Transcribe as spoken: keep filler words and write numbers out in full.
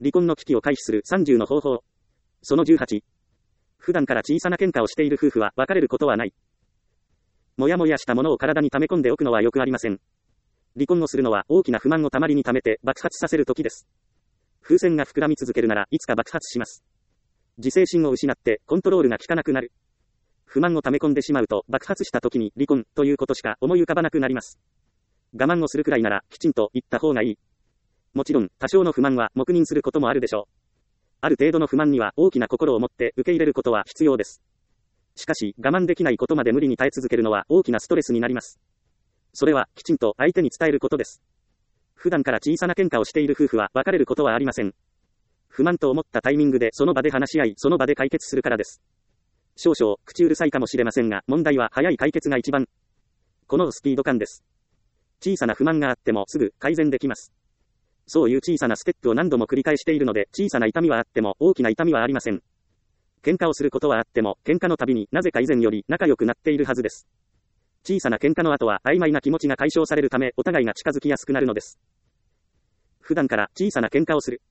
離婚の危機を回避するさんじゅうの方法。そのじゅうはち。普段から小さな喧嘩をしている夫婦は別れることはない。もやもやしたものを体に溜め込んでおくのはよくありません。離婚をするのは大きな不満をたまりに溜めて爆発させる時です。風船が膨らみ続けるならいつか爆発します。自制心を失ってコントロールが効かなくなる。不満を溜め込んでしまうと爆発した時に離婚ということしか思い浮かばなくなります。我慢をするくらいならきちんと言った方がいい。もちろん多少の不満は黙認することもあるでしょう。ある程度の不満には大きな心を持って受け入れることは必要です。しかし我慢できないことまで無理に耐え続けるのは大きなストレスになります。それはきちんと相手に伝えることです。普段から小さな喧嘩をしている夫婦は別れることはありません。不満と思ったタイミングでその場で話し合い、その場で解決するからです。少々口うるさいかもしれませんが、問題は早い解決が一番。このスピード感です。小さな不満があってもすぐ改善できます。そういう小さなステップを何度も繰り返しているので、小さな痛みはあっても大きな痛みはありません。喧嘩をすることはあっても、喧嘩のたびになぜか以前より仲良くなっているはずです。小さな喧嘩の後は曖昧な気持ちが解消されるため、お互いが近づきやすくなるのです。普段から小さな喧嘩をする。